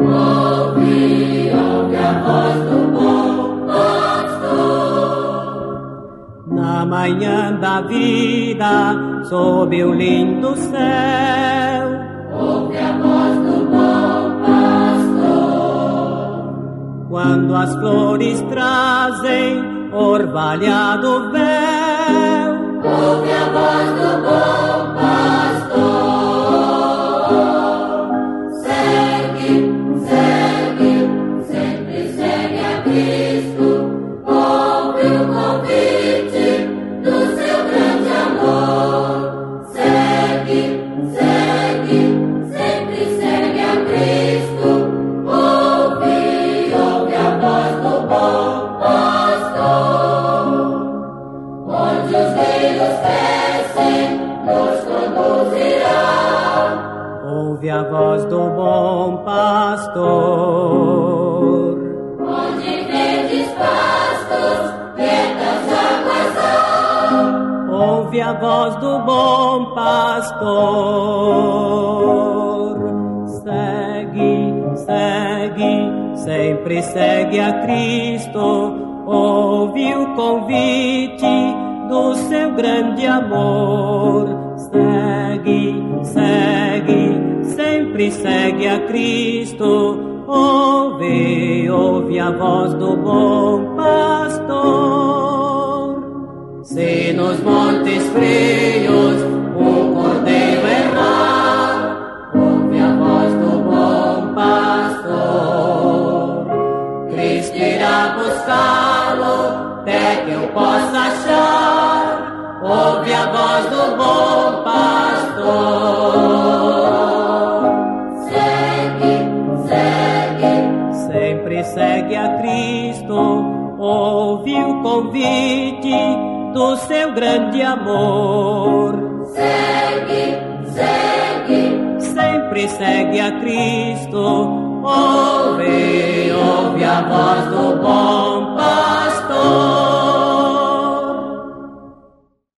Ouve, ouve a voz do bom pastor. Na manhã da vida, sob o lindo céu, ouve a voz do bom pastor. Quando as flores trazem orvalhado véu, ouve a voz do bom pastor. Segue, segue, sempre segue a Cristo. Ouve o convite do seu grande amor. Segue, segue, sempre segue a Cristo. Ouve, ouve a voz do bom pastor. Onde os rios crescem, nos conduzirá. ouve a voz do bom pastor. Onde verdes pastos, quietas águas há. Ouve a voz do bom pastor. Segue, segue, sempre segue a Cristo. Ouve o convite do seu grande amor. Segue, segue, sempre segue a Cristo. Ouve, ouve a voz do bom pastor. Se nos montes frios o cordeiro errar, ouve a voz do bom pastor. Cristo irá buscá-lo até que eu possa achar. Ouve a voz do bom pastor. Segue, segue, Sempre segue a Cristo. Ouve o convite do seu grande amor. segue, segue, Sempre segue a Cristo. Ouve, ouve a voz